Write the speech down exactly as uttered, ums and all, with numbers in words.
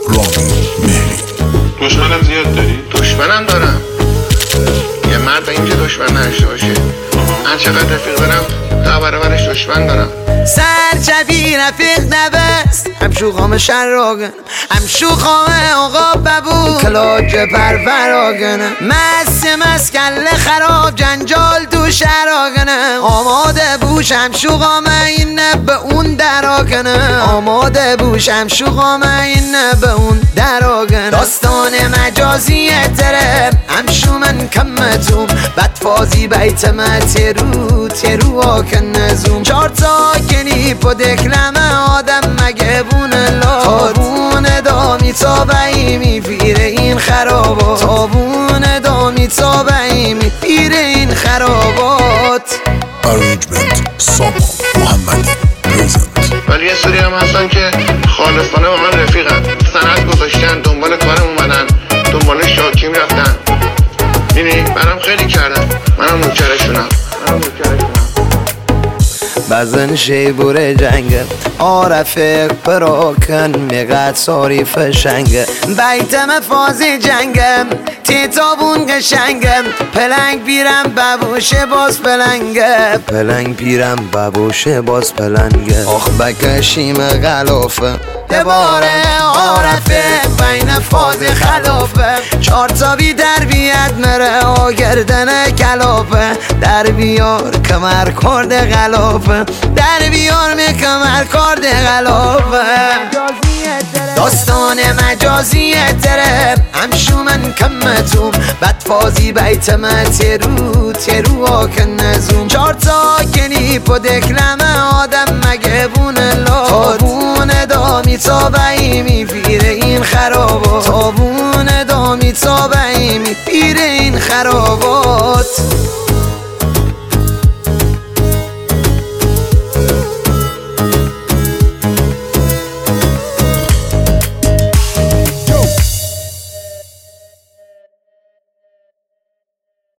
رامین مهری. دشمنم زیاد داری؟ دشمنم دارم. یه مرد اینجا دشمن نشته باشه. من چقدر رفیق دارم تا برابرش دشمن دارم. سرچپی رفیق نبست هم شوخام شراغن هم شوخام آقا ببو کلاج پرفراغنه مست مست کل خراب جنجال تو شراغنه آماده بوشم شوخام این به اون دراغنه آماده بوشم شوخام این به اون دراغنه داستان مجازی تره هم شومن کمتون بدفازی بیت ما ترو ترو آکن نزوم چار تا کنی پا دکلمه آدم مگه بونه لا تابون دامی تابعی میفیره این خرابات تابون دامی تابعی میفیره این خرابات. ارنجمنت سامان محمدی پرزنت. ولی یه سری هم هستن که خالصانه با من رفیقن، سند گذاشتن، دنبال کارم اومدن، دنبال شاکیم رفتن. بینی برام خیلی کردن، منم نوکرشونم منم نوکرشونم بزن شیبور جنگه آرفق پراکن میقد ساری فشنگه بیتم فازی جنگم تیتابون قشنگم پلنگ بیرم ببوشه باز پلنگه پلنگ بیرم ببوشه باز پلنگه آخ بکشیم غلافه دباره آرفه بین فاز خلافه چار تا بی در بیاد مره آگردن کلافه در بیار کمر کرده غلافه در بیار می کمر کرده غلافه داستان مجازی تره هم شومن کمتون بدفازی بیت ما ترو ترو آکن نزوم چار تا کنی پا دکلمه آدم مگه بونه لا تابون دامی تابعی میفیره این خرابات تابون دامی تابعی میفیره این خرابات.